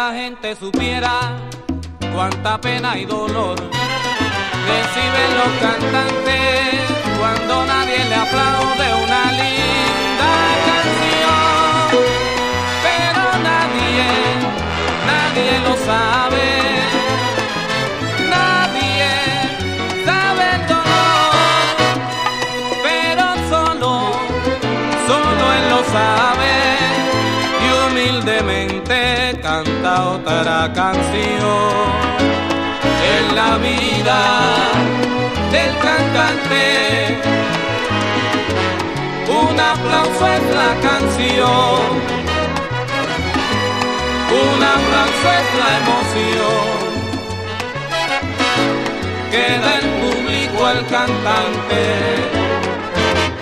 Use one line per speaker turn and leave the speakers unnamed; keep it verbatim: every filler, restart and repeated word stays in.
la gente supiera cuánta pena y dolor reciben los cantantes cuando nadie le aplaude una linda canción. Pero nadie, nadie lo sabe, nadie sabe el dolor, pero solo, solo él lo sabe y humildemente canta otra canción. En la vida del cantante, un aplauso es la canción, un aplauso es la emoción que da el público al cantante.